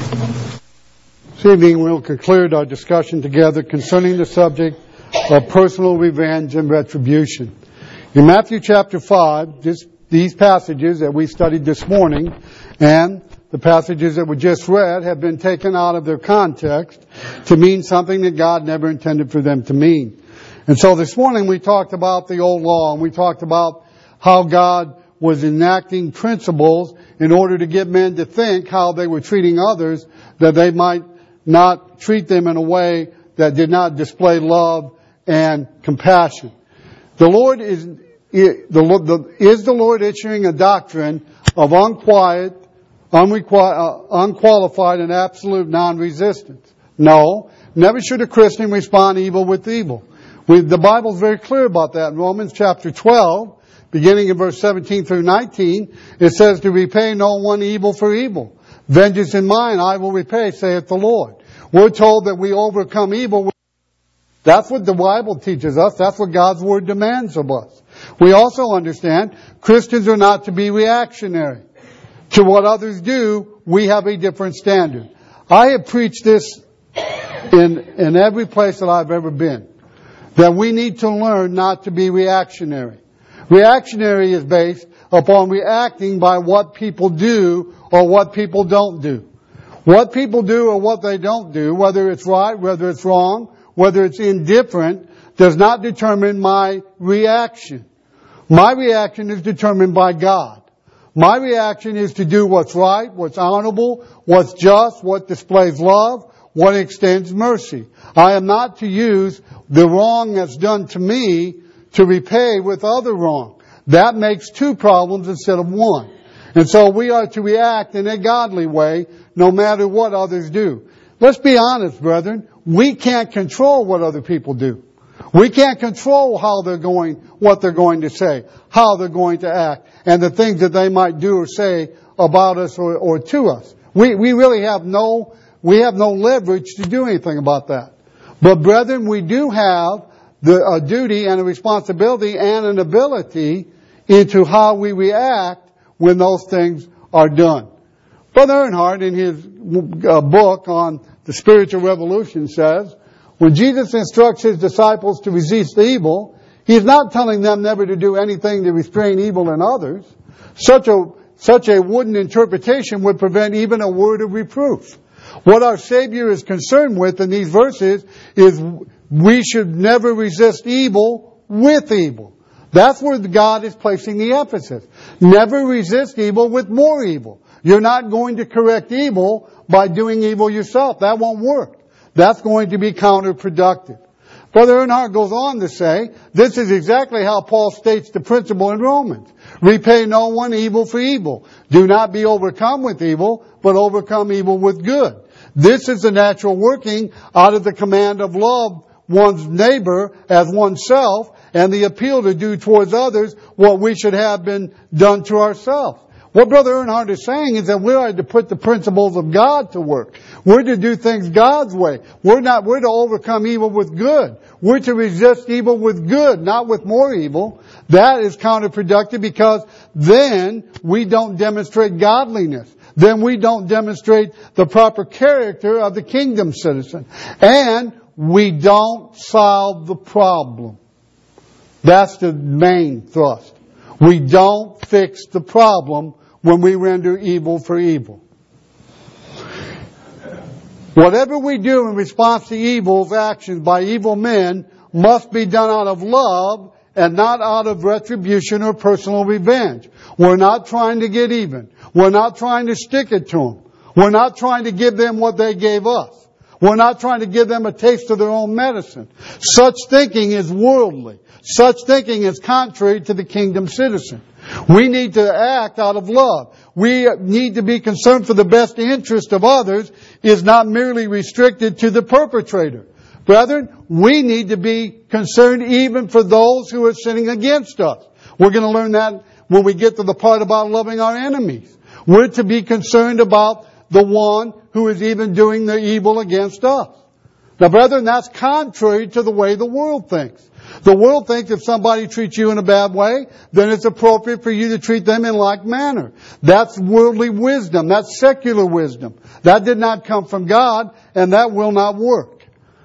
This evening we'll conclude our discussion together concerning the subject of personal revenge and retribution. In Matthew chapter 5, these passages that we studied this morning and the passages that were just read have been taken out of their context to mean something that God never intended for them to mean. And so this morning we talked about the old law, and we talked about how God was enacting principles in order to get men to think how they were treating others, that they might not treat them in a way that did not display love and compassion. The Lord is the Lord issuing a doctrine of unqualified and absolute non-resistance? No. Never should a Christian respond evil with evil. The Bible is very clear about that. In Romans chapter 12, beginning in verse 17 through 19, it says to repay no one evil for evil. Vengeance is mine, I will repay, saith the Lord. We're told that we overcome evil. That's what the Bible teaches us. That's what God's Word demands of us. We also understand Christians are not to be reactionary to what others do. We have a different standard. I have preached this in every place that I've ever been, that we need to learn not to be reactionary. Reactionary is based upon reacting by what people do or what people don't do. What people do or what they don't do, whether it's right, whether it's wrong, whether it's indifferent, does not determine my reaction. My reaction is determined by God. My reaction is to do what's right, what's honorable, what's just, what displays love, what extends mercy. I am not to use the wrong that's done to me to repay with other wrong. That makes two problems instead of one. And so we are to react in a godly way no matter what others do. Let's be honest, brethren. We can't control what other people do. We can't control what they're going to say, how they're going to act, and the things that they might do or say about us or to us. We really have no leverage to do anything about that. But brethren, we do have a duty and a responsibility and an ability into how we react when those things are done. Brother Earnhardt, in his book on the spiritual revolution, says, when Jesus instructs His disciples to resist evil, He's not telling them never to do anything to restrain evil in others. Such a wooden interpretation would prevent even a word of reproof. What our Savior is concerned with in these verses is we should never resist evil with evil. That's where God is placing the emphasis. Never resist evil with more evil. You're not going to correct evil by doing evil yourself. That won't work. That's going to be counterproductive. Brother Earnhardt goes on to say, this is exactly how Paul states the principle in Romans. Repay no one evil for evil. Do not be overcome with evil, but overcome evil with good. This is the natural working out of the command of love one's neighbor as oneself, and the appeal to do towards others what we should have been done to ourselves. What Brother Earnhardt is saying is that we are to put the principles of God to work. We're to do things God's way. We're to overcome evil with good. We're to resist evil with good, not with more evil. That is counterproductive because then we don't demonstrate godliness. Then we don't demonstrate the proper character of the kingdom citizen. And we don't solve the problem. That's the main thrust. We don't fix the problem when we render evil for evil. Whatever we do in response to evil's actions by evil men must be done out of love and not out of retribution or personal revenge. We're not trying to get even. We're not trying to stick it to them. We're not trying to give them what they gave us. We're not trying to give them a taste of their own medicine. Such thinking is worldly. Such thinking is contrary to the kingdom citizen. We need to act out of love. We need to be concerned for the best interest of others is not merely restricted to the perpetrator. Brethren, we need to be concerned even for those who are sinning against us. We're going to learn that when we get to the part about loving our enemies. We're to be concerned about the one who is even doing the evil against us. Now, brethren, that's contrary to the way the world thinks. The world thinks if somebody treats you in a bad way, then it's appropriate for you to treat them in like manner. That's worldly wisdom. That's secular wisdom. That did not come from God, and that will not work.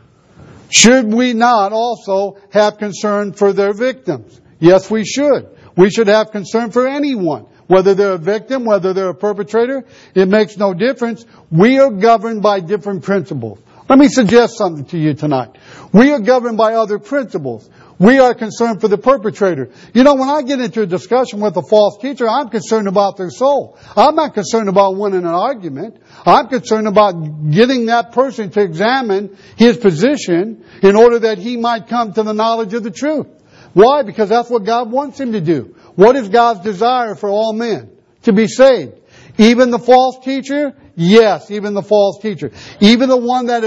Should we not also have concern for their victims? Yes, we should. We should have concern for anyone. Whether they're a victim, whether they're a perpetrator, it makes no difference. We are governed by different principles. Let me suggest something to you tonight. We are governed by other principles. We are concerned for the perpetrator. You know, when I get into a discussion with a false teacher, I'm concerned about their soul. I'm not concerned about winning an argument. I'm concerned about getting that person to examine his position in order that he might come to the knowledge of the truth. Why? Because that's what God wants him to do. What is God's desire for all men? To be saved. Even the false teacher? Yes, even the false teacher. Even the one that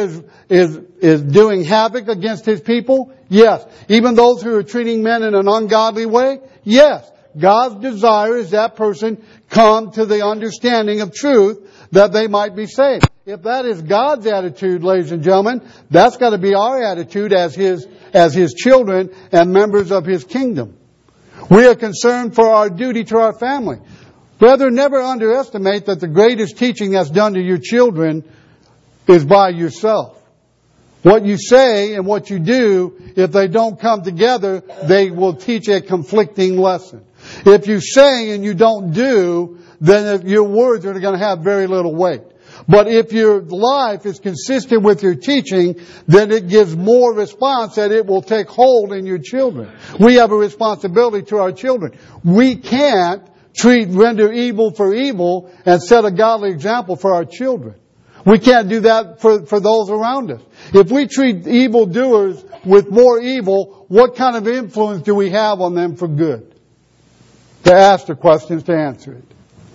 is doing havoc against his people? Yes. Even those who are treating men in an ungodly way? Yes. God's desire is that person come to the understanding of truth that they might be saved. If that is God's attitude, ladies and gentlemen, that's got to be our attitude as His children and members of His kingdom. We are concerned for our duty to our family. Brethren, never underestimate that the greatest teaching that's done to your children is by yourself. What you say and what you do, if they don't come together, they will teach a conflicting lesson. If you say and you don't do, then your words are going to have very little weight. But if your life is consistent with your teaching, then it gives more response that it will take hold in your children. We have a responsibility to our children. We can't render evil for evil and set a godly example for our children. We can't do that for those around us. If we treat evildoers with more evil, what kind of influence do we have on them for good? To ask the questions, to answer it.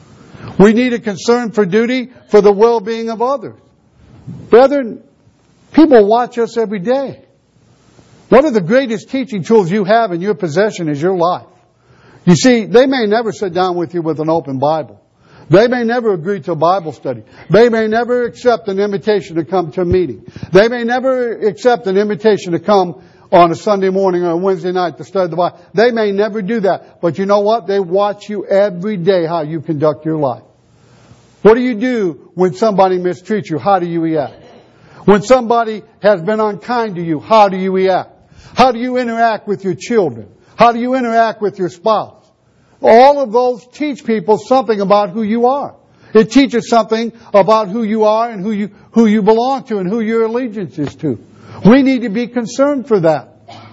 We need a concern for duty for the well-being of others. Brethren, people watch us every day. One of the greatest teaching tools you have in your possession is your life. You see, they may never sit down with you with an open Bible. They may never agree to a Bible study. They may never accept an invitation to come to a meeting. They may never accept an invitation to come on a Sunday morning or a Wednesday night to study the Bible. They may never do that. But you know what? They watch you every day how you conduct your life. What do you do when somebody mistreats you? How do you react? When somebody has been unkind to you, how do you react? How do you interact with your children? How do you interact with your spouse? All of those teach people something about who you are. It teaches something about who you are and who you belong to and who your allegiance is to. We need to be concerned for that.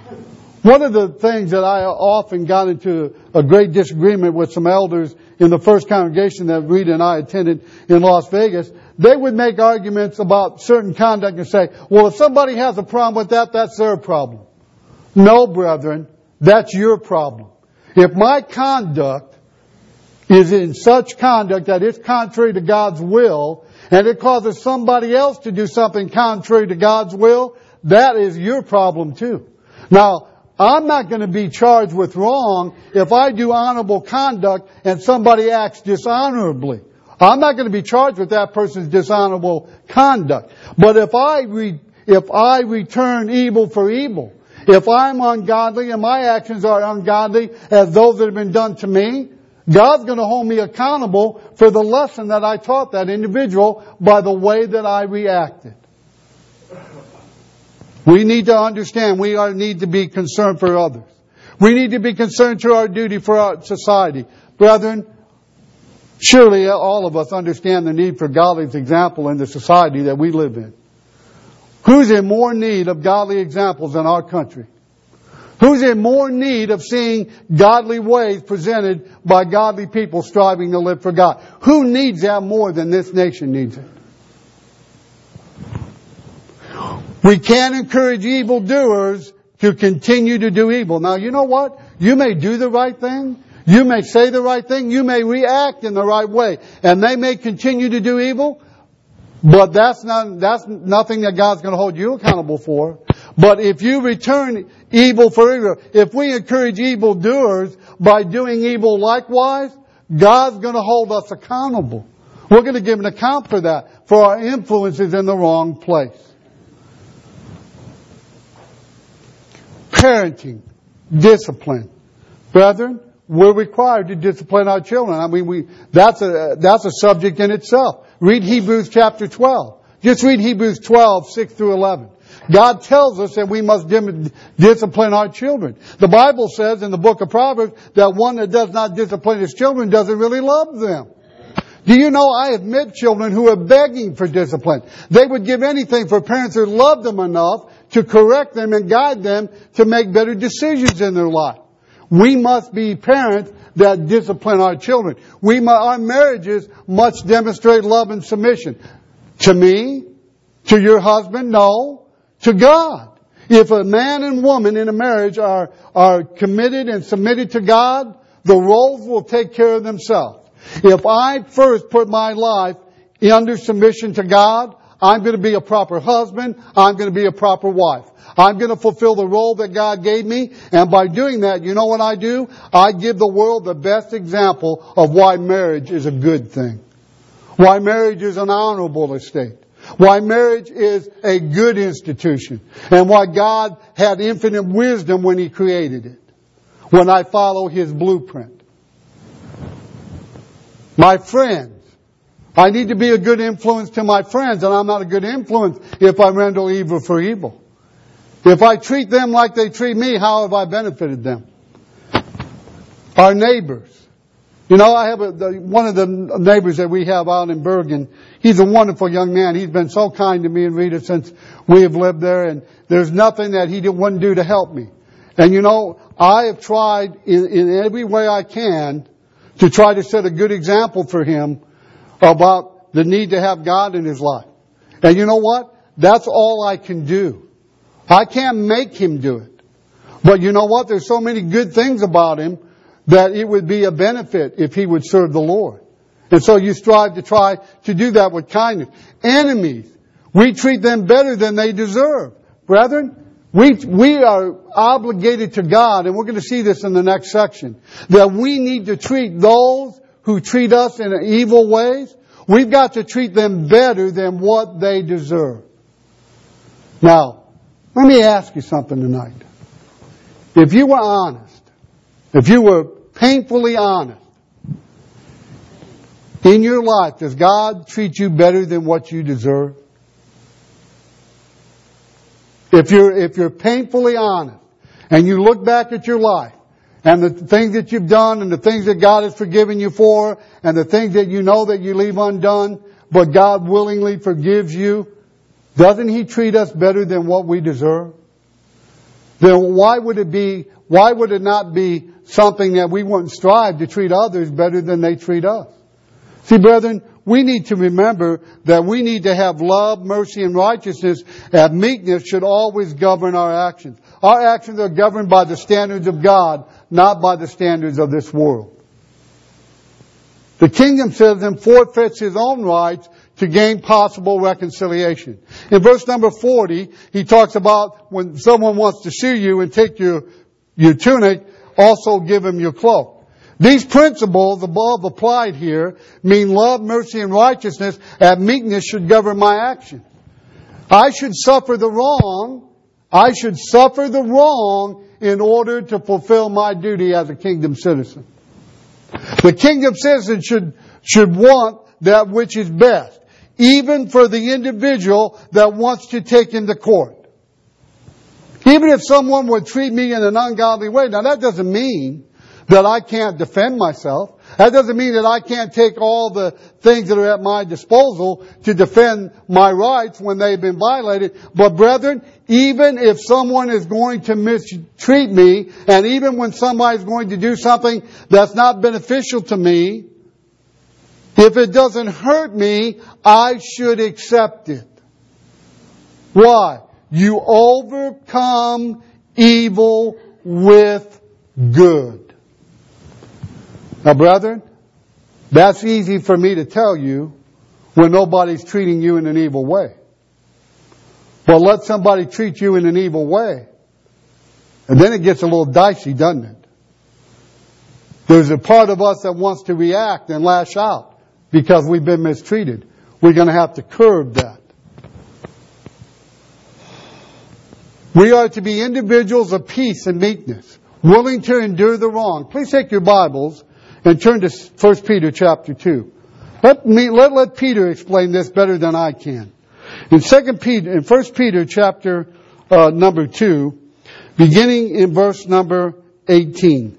One of the things that I often got into a great disagreement with some elders in the first congregation that Rita and I attended in Las Vegas, they would make arguments about certain conduct and say, well, if somebody has a problem with that, that's their problem. No, brethren, that's your problem. If my conduct is in such conduct that it's contrary to God's will, and it causes somebody else to do something contrary to God's will, that is your problem too. Now, I'm not going to be charged with wrong if I do honorable conduct and somebody acts dishonorably. I'm not going to be charged with that person's dishonorable conduct. But if I return evil for evil, if I'm ungodly and my actions are ungodly as those that have been done to me, God's going to hold me accountable for the lesson that I taught that individual by the way that I reacted. We need to understand we need to be concerned for others. We need to be concerned to our duty for our society. Brethren, surely all of us understand the need for godly example in the society that we live in. Who's in more need of godly examples in our country? Who's in more need of seeing godly ways presented by godly people striving to live for God? Who needs that more than this nation needs it? We can't encourage evildoers to continue to do evil. Now, you know what? You may do the right thing. You may say the right thing. You may react in the right way. And they may continue to do evil. But that's nothing that God's going to hold you accountable for. But if you return evil for evil, if we encourage evildoers by doing evil likewise, God's going to hold us accountable. We're going to give an account for that, for our influences in the wrong place. Parenting, discipline. Brethren, we're required to discipline our children. I mean, that's a subject in itself. Read Hebrews chapter 12. Just read Hebrews 12, 6 through 11. God tells us that we must discipline our children. The Bible says in the book of Proverbs that one that does not discipline his children doesn't really love them. Do you know I have met children who are begging for discipline? They would give anything for parents who loved them enough to correct them and guide them to make better decisions in their life. We must be parents that discipline our children. Our marriages must demonstrate love and submission. To me? To your husband? No. To God. If a man and woman in a marriage are committed and submitted to God, the roles will take care of themselves. If I first put my life under submission to God, I'm going to be a proper husband. I'm going to be a proper wife. I'm going to fulfill the role that God gave me. And by doing that, you know what I do? I give the world the best example of why marriage is a good thing. Why marriage is an honorable estate. Why marriage is a good institution. And why God had infinite wisdom when He created it. When I follow His blueprint. My friends. I need to be a good influence to my friends, and I'm not a good influence if I render evil for evil. If I treat them like they treat me, how have I benefited them? Our neighbors. You know, I have one of the neighbors that we have out in Bergen. He's a wonderful young man. He's been so kind to me and Rita since we have lived there, and there's nothing that he wouldn't do to help me. And you know, I have tried in every way I can to try to set a good example for him about the need to have God in his life. And you know what? That's all I can do. I can't make him do it. But you know what? There's so many good things about him that it would be a benefit if he would serve the Lord. And so you strive to try to do that with kindness. Enemies, we treat them better than they deserve. Brethren, we are obligated to God, and we're going to see this in the next section, that we need to treat those who treat us in evil ways, we've got to treat them better than what they deserve. Now, let me ask you something tonight. If you were honest, if you were painfully honest, in your life, does God treat you better than what you deserve? If you're painfully honest, and you look back at your life, and the things that you've done, and the things that God has forgiven you for, and the things that you know that you leave undone, but God willingly forgives you, doesn't He treat us better than what we deserve? Then why would it not be something that we wouldn't strive to treat others better than they treat us? See, brethren, we need to remember that we need to have love, mercy, and righteousness, and meekness should always govern our actions. Our actions are governed by the standards of God, not by the standards of this world. The kingdom citizen forfeits his own rights to gain possible reconciliation. In verse number 40, he talks about when someone wants to sue you and take your tunic, also give him your cloak. These principles above applied here mean love, mercy, and righteousness, and meekness should govern my action. I should suffer the wrong. I should suffer the wrong in order to fulfill my duty as a kingdom citizen. The kingdom citizen should want that which is best, even for the individual that wants to take him to court. Even if someone would treat me in an ungodly way, now that doesn't mean that I can't defend myself. That doesn't mean that I can't take all the things that are at my disposal to defend my rights when they've been violated. But brethren, even if someone is going to mistreat me, and even when somebody is going to do something that's not beneficial to me, if it doesn't hurt me, I should accept it. Why? You overcome evil with good. Now, brethren, that's easy for me to tell you when nobody's treating you in an evil way. But let somebody treat you in an evil way, and then it gets a little dicey, doesn't it? There's a part of us that wants to react and lash out because we've been mistreated. We're going to have to curb that. We are to be individuals of peace and meekness, willing to endure the wrong. Please take your Bibles and turn to 1 Peter chapter 2. Let Peter explain this better than I can. In 1 Peter chapter number 2, beginning in verse number 18.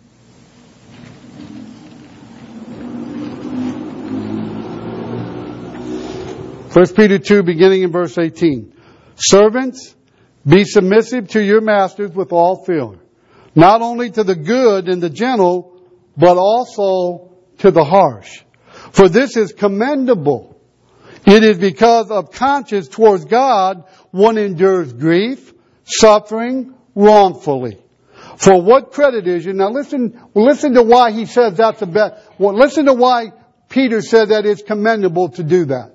1 Peter 2, beginning in verse 18. Servants, be submissive to your masters with all fear, not only to the good and the gentle, but also to the harsh. For this is commendable. It is because of conscience towards God one endures grief, suffering wrongfully. For what credit is you? Now listen to why he says that's the best. Well, listen to why Peter said that it's commendable to do that.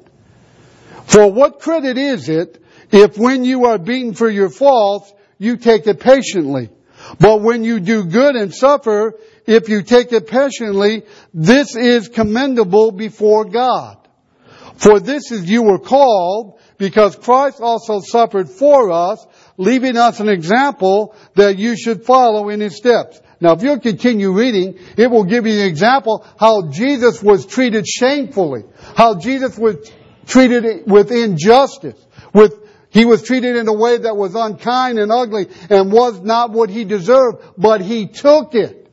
For what credit is it if when you are beaten for your faults, you take it patiently? But when you do good and suffer, if you take it patiently, this is commendable before God. For this is you were called, because Christ also suffered for us, leaving us an example that you should follow in His steps. Now, if you'll continue reading, it will give you an example how Jesus was treated shamefully, how Jesus was treated with injustice, he was treated in a way that was unkind and ugly and was not what He deserved, but He took it.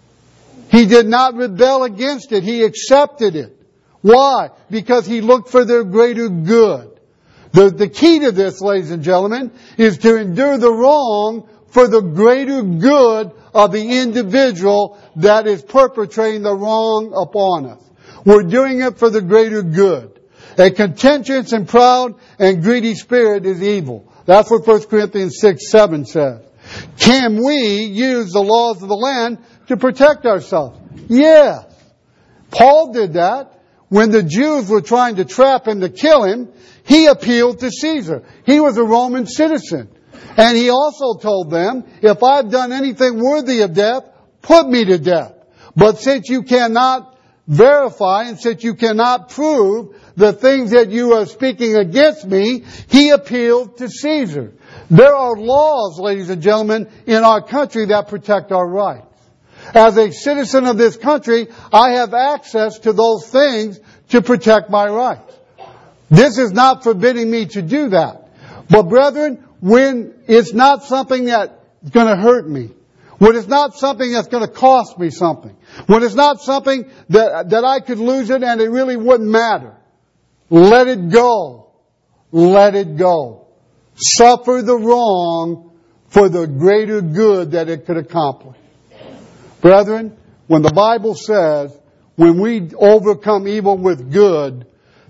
He did not rebel against it. He accepted it. Why? Because He looked for their greater good. The key to this, ladies and gentlemen, is to endure the wrong for the greater good of the individual that is perpetrating the wrong upon us. We're doing it for the greater good. A contentious and proud and greedy spirit is evil. That's what 1 Corinthians 6:7 says. Can we use the laws of the land to protect ourselves? Yes. Paul did that. When the Jews were trying to trap him to kill him, he appealed to Caesar. He was a Roman citizen. And he also told them, if I've done anything worthy of death, put me to death. But since you cannot verify and since you cannot prove the things that you are speaking against me, he appealed to Caesar. There are laws, ladies and gentlemen, in our country that protect our rights. As a citizen of this country, I have access to those things to protect my rights. This is not forbidding me to do that. But brethren, when it's not something that's going to hurt me, when it's not something that's going to cost me something, when it's not something that I could lose it and it really wouldn't matter, let it go. Let it go. Suffer the wrong for the greater good that it could accomplish. Brethren, when the Bible says, when we overcome evil with good,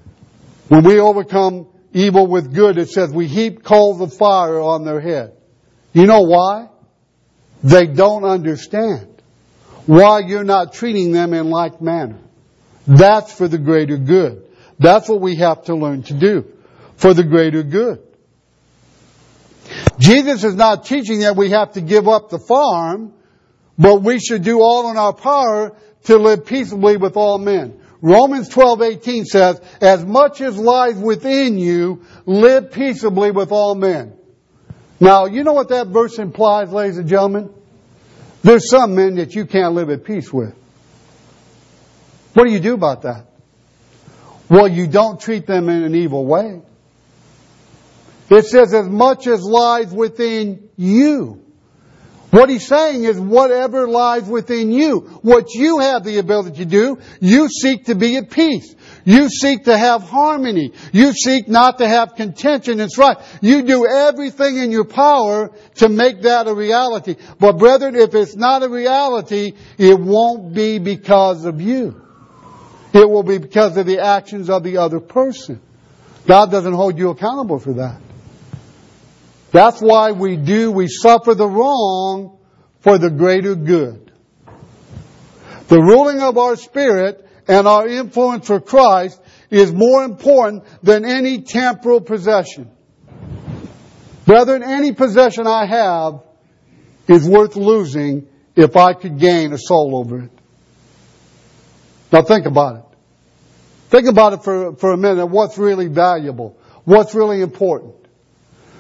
it says we heap coals of fire on their head. You know why? They don't understand why you're not treating them in like manner. That's for the greater good. That's what we have to learn to do for the greater good. Jesus is not teaching that we have to give up the farm, but we should do all in our power to live peaceably with all men. Romans 12:18 says, as much as lies within you, live peaceably with all men. Now, you know what that verse implies, ladies and gentlemen? There's some men that you can't live at peace with. What do you do about that? Well, you don't treat them in an evil way. It says, as much as lies within you. What he's saying is whatever lies within you, what you have the ability to do, you seek to be at peace. You seek to have harmony. You seek not to have contention and strife. You do everything in your power to make that a reality. But brethren, if it's not a reality, it won't be because of you. It will be because of the actions of the other person. God doesn't hold you accountable for that. That's why we suffer the wrong for the greater good. The ruling of our spirit and our influence for Christ is more important than any temporal possession. Brethren, any possession I have is worth losing if I could gain a soul over it. Now think about it. Think about it for a minute. What's really valuable? What's really important?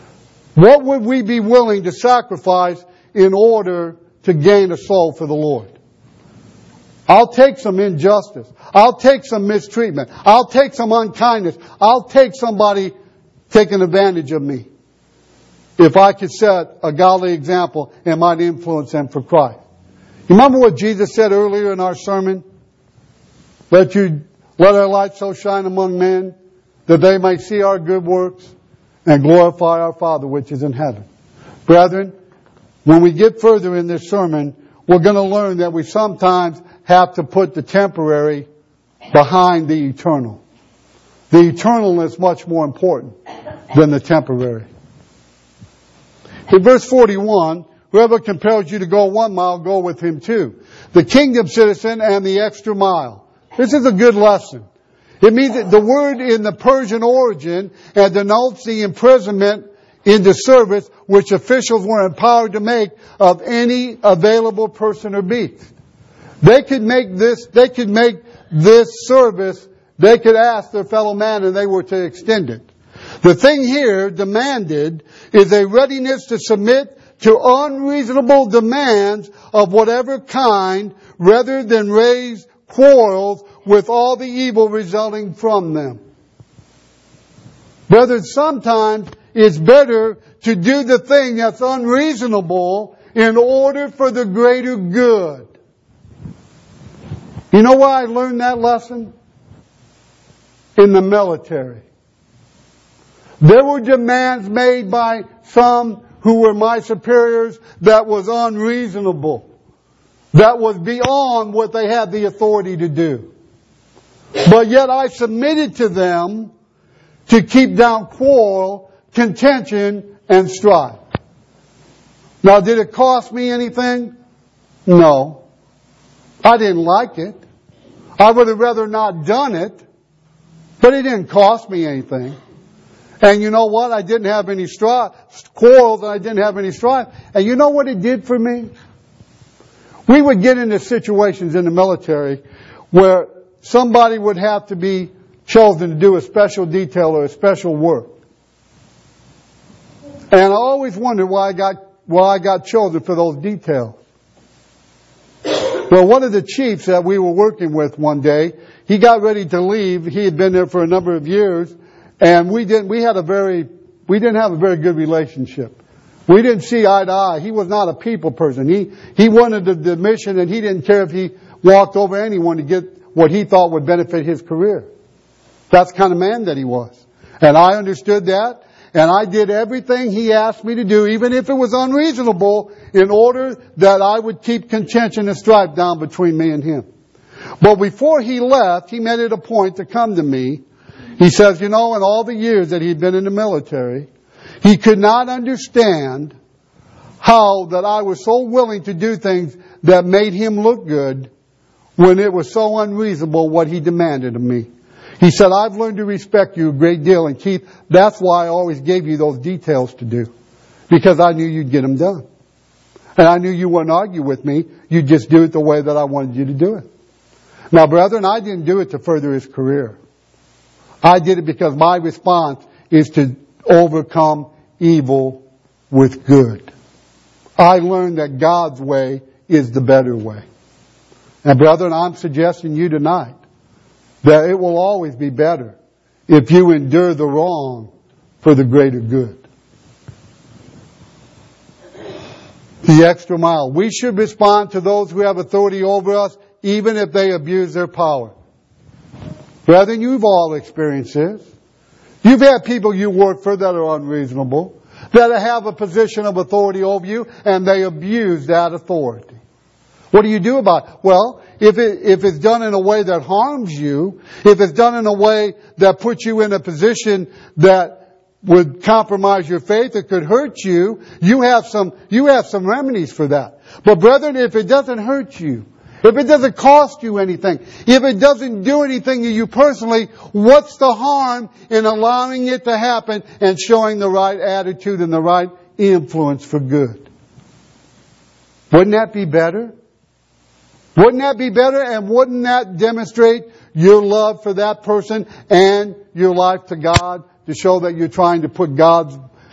What would we be willing to sacrifice in order to gain a soul for the Lord? I'll take some injustice. I'll take some mistreatment. I'll take some unkindness. I'll take somebody taking advantage of me, if I could set a godly example and might influence them for Christ. You remember what Jesus said earlier in our sermon? Let our light so shine among men that they may see our good works and glorify our Father which is in heaven. Brethren, when we get further in this sermon, we're going to learn that we sometimes have to put the temporary behind the eternal. The eternal is much more important than the temporary. In verse 41, whoever compels you to go 1 mile, go with him 2. The kingdom citizen and the extra mile. This is a good lesson. It means that the word in the Persian origin and denotes the imprisonment into service which officials were empowered to make of any available person or beast. They could make this service, they could ask their fellow man and they were to extend it. The thing here demanded is a readiness to submit to unreasonable demands of whatever kind rather than raise quarrels with all the evil resulting from them. Brethren, sometimes it's better to do the thing that's unreasonable in order for the greater good. You know where I learned that lesson? In the military. There were demands made by some who were my superiors that was unreasonable. That was beyond what they had the authority to do. But yet I submitted to them to keep down quarrel, contention, and strife. Now, did it cost me anything? No. I didn't like it. I would have rather not done it. But it didn't cost me anything. And you know what? I didn't have any quarrels, and I didn't have any strife. And you know what it did for me? We would get into situations in the military where somebody would have to be chosen to do a special detail or a special work. And I always wondered why I got chosen for those details. Well, one of the chiefs that we were working with one day, he got ready to leave. He had been there for a number of years, and we didn't have a very good relationship. We didn't see eye to eye. He was not a people person. He wanted the mission, and he didn't care if he walked over anyone to get what he thought would benefit his career. That's the kind of man that he was. And I understood that, and I did everything he asked me to do, even if it was unreasonable, in order that I would keep contention and strife down between me and him. But before he left, he made it a point to come to me. He says, in all the years that he'd been in the military, he could not understand how that I was so willing to do things that made him look good when it was so unreasonable what he demanded of me. He said, I've learned to respect you a great deal, and Keith, that's why I always gave you those details to do. Because I knew you'd get them done. And I knew you wouldn't argue with me. You'd just do it the way that I wanted you to do it. Now, brethren, I didn't do it to further his career. I did it because my response is to overcome evil with good. I learned that God's way is the better way. And brethren, I'm suggesting you tonight that it will always be better if you endure the wrong for the greater good. The extra mile. We should respond to those who have authority over us, even if they abuse their power. Brethren, you've all experienced this. You've had people you work for that are unreasonable, that have a position of authority over you, and they abuse that authority. What do you do about it? Well, if it's done in a way that harms you, if it's done in a way that puts you in a position that would compromise your faith, it could hurt you, you have some remedies for that. But brethren, if it doesn't hurt you, if it doesn't cost you anything, if it doesn't do anything to you personally, what's the harm in allowing it to happen and showing the right attitude and the right influence for good? Wouldn't that be better? Wouldn't that be better? And wouldn't that demonstrate your love for that person and your life to God, to show that you're trying to put God's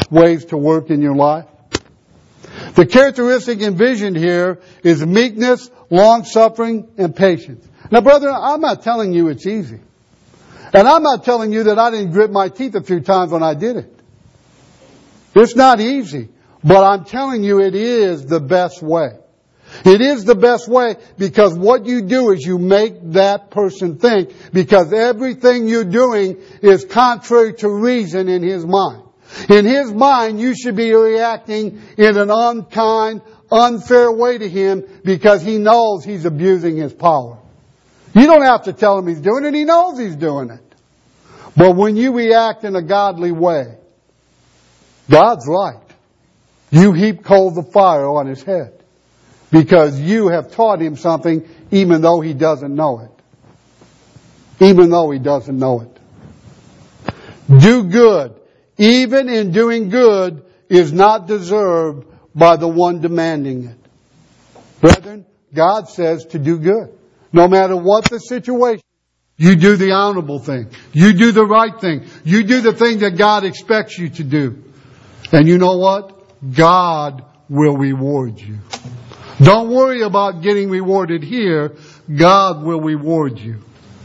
ways to work in your life. The characteristic envisioned here is meekness, long-suffering, and patience. Now, brother, I'm not telling you it's easy. And I'm not telling you that I didn't grit my teeth a few times when I did it. It's not easy. But I'm telling you it is the best way. It is the best way because what you do is you make that person think, because everything you're doing is contrary to reason in his mind. In his mind, you should be reacting in an unkind, unfair way to him because he knows he's abusing his power. You don't have to tell him he's doing it. He knows he's doing it. But when you react in a godly way, God's right. You heap coals of fire on his head because you have taught him something even though he doesn't know it. Even though he doesn't know it. Do good. Even in doing good is not deserved by the one demanding it. Brethren, God says to do good. No matter what the situation, you do the honorable thing. You do the right thing. You do the thing that God expects you to do. And you know what? God will reward you. Don't worry about getting rewarded here. God will reward you.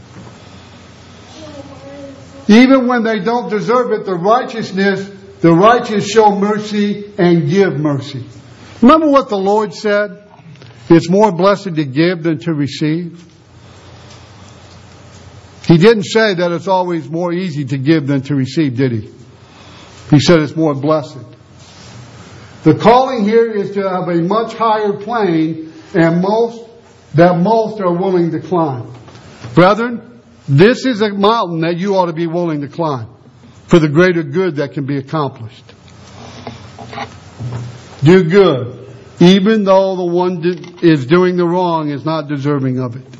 Even when they don't deserve it, the righteous show mercy and give mercy. Remember what the Lord said? It's more blessed to give than to receive. He didn't say that it's always more easy to give than to receive, did he? He said it's more blessed. The calling here is to have a much higher plane and most are willing to climb. Brethren, this is a mountain that you ought to be willing to climb for the greater good that can be accomplished. Do good, even though the one that is doing the wrong is not deserving of it.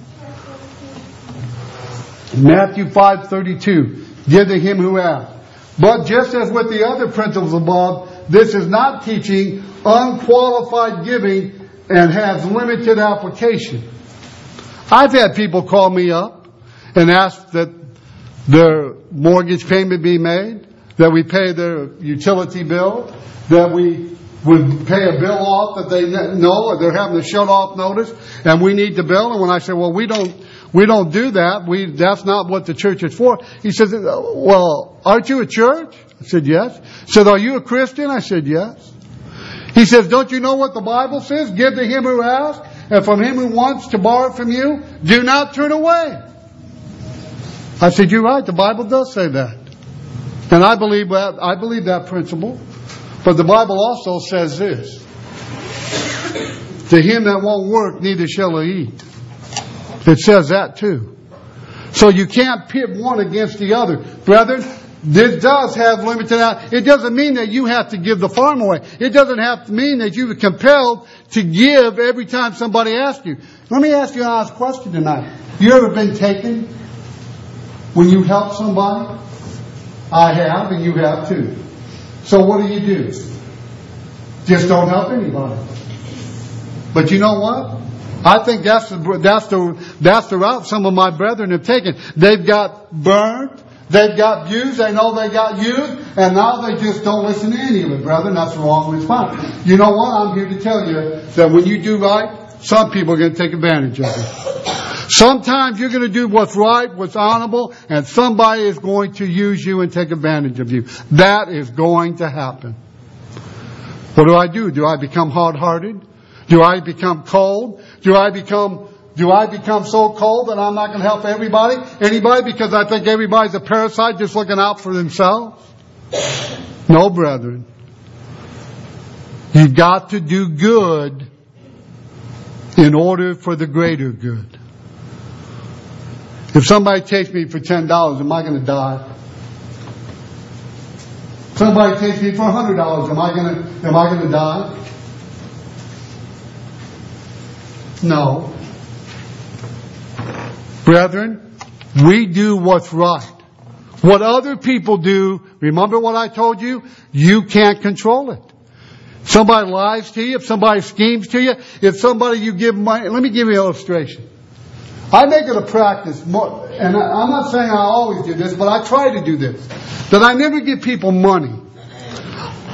Matthew 5:32, give to him who asks. But just as with the other principles above, this is not teaching unqualified giving and has limited application. I've had people call me up and ask that their mortgage payment be made, that we pay their utility bill, that we would pay a bill off that they know they're having a shut-off notice, and we need the bill. And when I say, well, we don't do that. That's not what the church is for. He says, well, aren't you a church? I said, yes. He said, are you a Christian? I said, yes. He says, don't you know what the Bible says? Give to him who asks, and from him who wants to borrow from you, do not turn away. I said, you're right. The Bible does say that. And I believe that principle. But the Bible also says this. To him that won't work, neither shall he eat. It says that too. So you can't pit one against the other. Brethren, this does have limited out. It doesn't mean that you have to give the farm away. It doesn't have to mean that you're compelled to give every time somebody asks you. Let me ask you an honest question tonight. You ever been taken when you help somebody? I have, and you have too. So what do? Just don't help anybody. But you know what? I think that's the route some of my brethren have taken. They've got burned. They've got abused. They know they got used. And now they just don't listen to any of it, brethren. That's the wrong response. You know what? I'm here to tell you that when you do right, some people are going to take advantage of it. Sometimes you're going to do what's right, what's honorable, and somebody is going to use you and take advantage of you. That is going to happen. What do? Do I become hard-hearted? Do I become cold? Do I become so cold that I'm not going to help anybody because I think everybody's a parasite just looking out for themselves? No, brethren. You've got to do good in order for the greater good. If somebody takes me for $10, am I going to die? Somebody takes me for $100, am I going to die? No. Brethren, we do what's right. What other people do, remember what I told you? You can't control it. Somebody lies to you, if somebody schemes to you, if somebody you give money. Let me give you an illustration. I make it a practice, and I'm not saying I always do this, but I try to do this, that I never give people money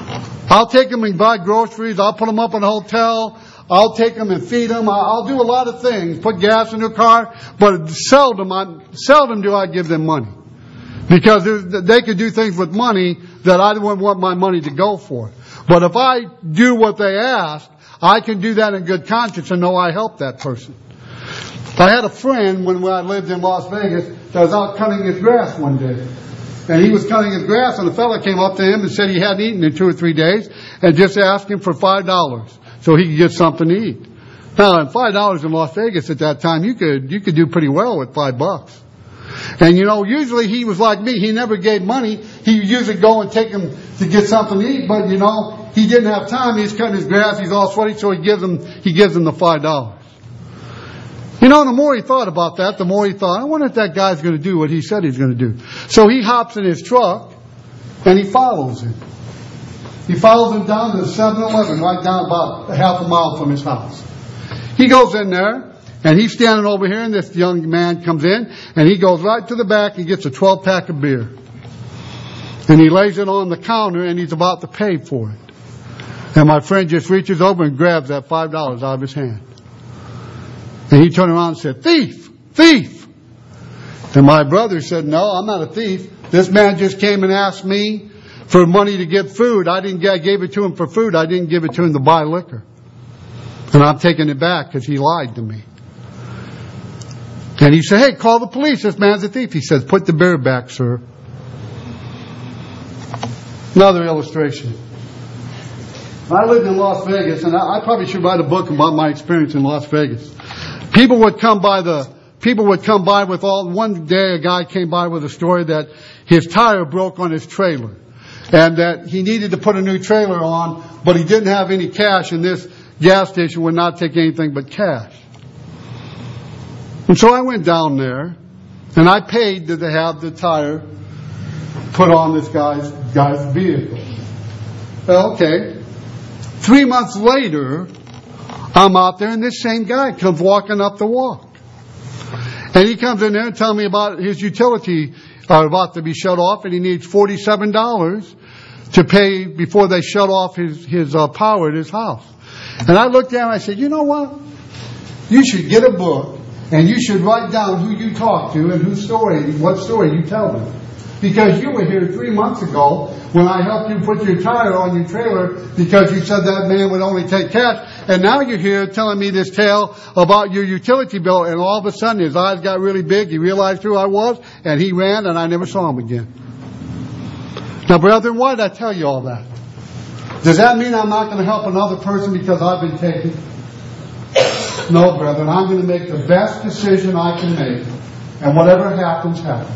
I'll take them and buy groceries. I'll put them up in a hotel. I'll take them and feed them. I'll do a lot of things. Put gas in their car. But seldom do I give them money. Because they could do things with money that I wouldn't want my money to go for. But if I do what they ask, I can do that in good conscience and know I helped that person. I had a friend when I lived in Las Vegas that was out cutting his grass one day. And he was cutting his grass, and a fella came up to him and said he hadn't eaten in 2 or 3 days, and just asked him for $5 so he could get something to eat. Now, $5 in Las Vegas at that time, you could do pretty well with $5. And usually he was like me. He never gave money. He would usually go and take him to get something to eat, but he didn't have time. He's cutting his grass. He's all sweaty, so he gives him the $5. The more he thought about that, the more he thought, I wonder if that guy's going to do what he said he's going to do. So he hops in his truck and he follows him. He follows him down to the 7-Eleven, right down about half a mile from his house. He goes in there and he's standing over here, and this young man comes in and he goes right to the back and gets a 12-pack of beer. And he lays it on the counter and he's about to pay for it. And my friend just reaches over and grabs that $5 out of his hand. And he turned around and said, "Thief! Thief!" And my brother said, "No, I'm not a thief. This man just came and asked me for money to get food. I gave it to him for food. I didn't give it to him to buy liquor. And I'm taking it back because he lied to me." And he said, "Hey, call the police. This man's a thief." He says, "Put the beer back, sir." Another illustration. I lived in Las Vegas, and I probably should write a book about my experience in Las Vegas. People would come by with one day a guy came by with a story that his tire broke on his trailer. And that he needed to put a new trailer on, but he didn't have any cash, and this gas station would not take anything but cash. And so I went down there, and I paid to have the tire put on this guy's vehicle. Well, okay. 3 months later, I'm out there, and this same guy comes walking up the walk. And he comes in there and tells me about his utility about to be shut off, and he needs $47 to pay before they shut off his power at his house. And I looked at him and I said, "You know what? You should get a book, and you should write down who you talk to and what story you tell them. Because you were here 3 months ago when I helped you put your tire on your trailer because you said that man would only take cash. And now you're here telling me this tale about your utility bill." And all of a sudden his eyes got really big. He realized who I was, and he ran, and I never saw him again. Now, brethren, why did I tell you all that? Does that mean I'm not going to help another person because I've been taken? No, brethren. I'm going to make the best decision I can make. And whatever happens, happens.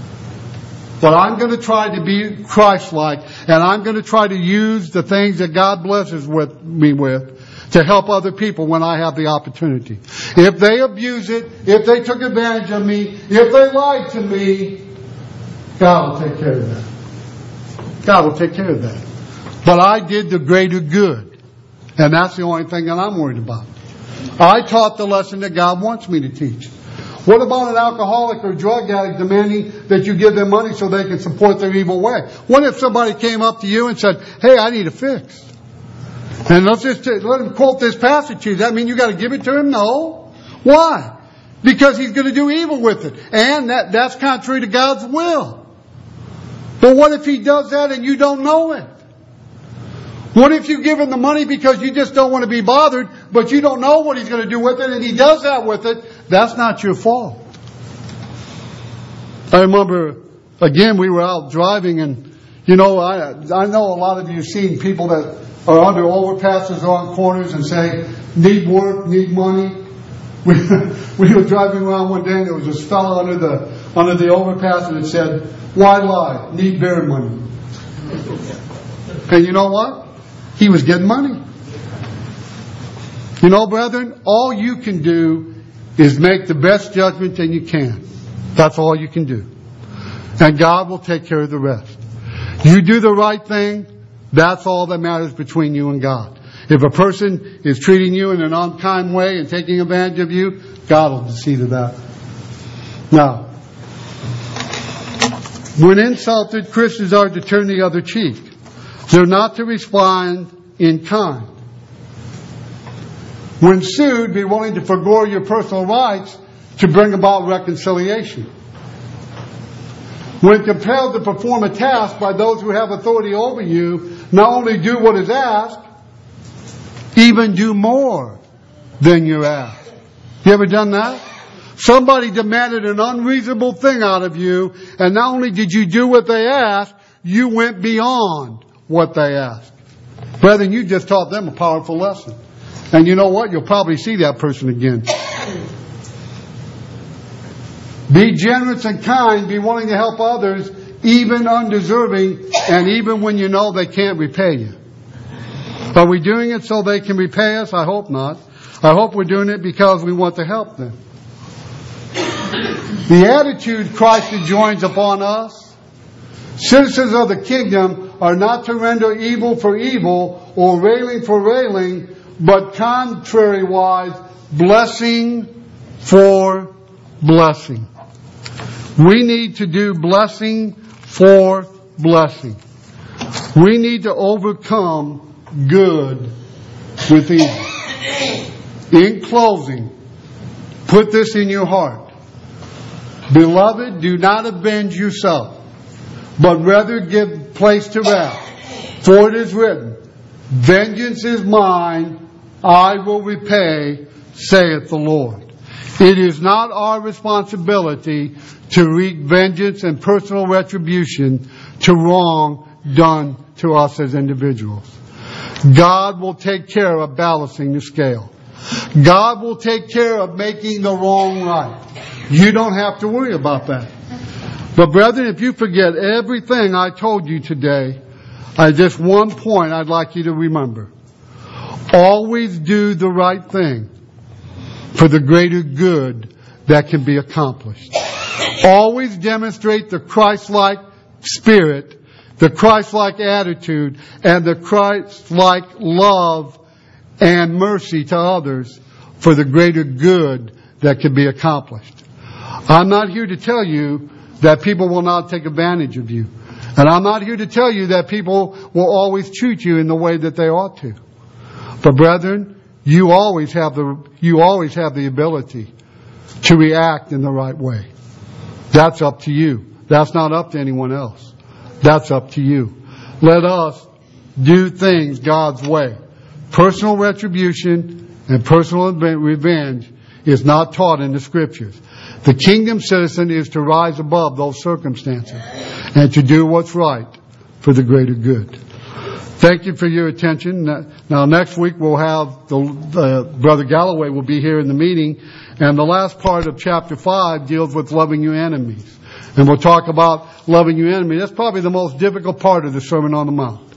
But I'm going to try to be Christ-like, and I'm going to try to use the things that God blesses me with to help other people when I have the opportunity. If they abuse it, if they took advantage of me, if they lied to me, God will take care of that. God will take care of that. But I did the greater good, and that's the only thing that I'm worried about. I taught the lesson that God wants me to teach. What about an alcoholic or drug addict demanding that you give them money so they can support their evil way? What if somebody came up to you and said, "Hey, I need a fix"? And let him quote this passage to you. Does that mean you got to give it to him? No. Why? Because he's going to do evil with it. And that's contrary to God's will. But what if he does that and you don't know it? What if you give him the money because you just don't want to be bothered, but you don't know what he's going to do with it, and he does that with it? That's not your fault. I remember, again, we were out driving, and, I know a lot of you have seen people that are under overpasses or on corners and say, "Need work, need money." We were driving around one day, and there was this fellow under the overpass, and it said, "Why lie? Need beer money." And you know what? He was getting money. Brethren, all you can do is make the best judgment that you can. That's all you can do. And God will take care of the rest. You do the right thing, that's all that matters between you and God. If a person is treating you in an unkind way and taking advantage of you, God will see to that. Now, when insulted, Christians are to turn the other cheek. They're not to respond in kind. When sued, be willing to forgo your personal rights to bring about reconciliation. When compelled to perform a task by those who have authority over you, not only do what is asked, even do more than you're asked. You ever done that? Somebody demanded an unreasonable thing out of you, and not only did you do what they asked, you went beyond what they asked. Brethren, you just taught them a powerful lesson. And you know what? You'll probably see that person again. Be generous and kind. Be willing to help others, even undeserving, and even when you know they can't repay you. Are we doing it so they can repay us? I hope not. I hope we're doing it because we want to help them. The attitude Christ enjoins upon us, citizens of the kingdom, are not to render evil for evil or railing for railing, but contrariwise, blessing for blessing. We need to do blessing for blessing. We need to overcome good with evil. In closing, put this in your heart. Beloved, do not avenge yourself, but rather give place to wrath. For it is written, vengeance is mine, I will repay, saith the Lord. It is not our responsibility to wreak vengeance and personal retribution to wrong done to us as individuals. God will take care of balancing the scale. God will take care of making the wrong right. You don't have to worry about that. But brethren, if you forget everything I told you today, just one point I'd like you to remember. Always do the right thing for the greater good that can be accomplished. Always demonstrate the Christ-like spirit, the Christ-like attitude, and the Christ-like love and mercy to others for the greater good that can be accomplished. I'm not here to tell you that people will not take advantage of you. And I'm not here to tell you that people will always treat you in the way that they ought to. But brethren, you always have the ability to react in the right way. That's up to you. That's not up to anyone else. That's up to you. Let us do things God's way. Personal retribution and personal revenge is not taught in the Scriptures. The kingdom citizen is to rise above those circumstances and to do what's right for the greater good. Thank you for your attention. Now next week we'll have Brother Galloway will be here in the meeting, and the last part of chapter 5 deals with loving your enemies. And we'll talk about loving your enemies. That's probably the most difficult part of the Sermon on the Mount.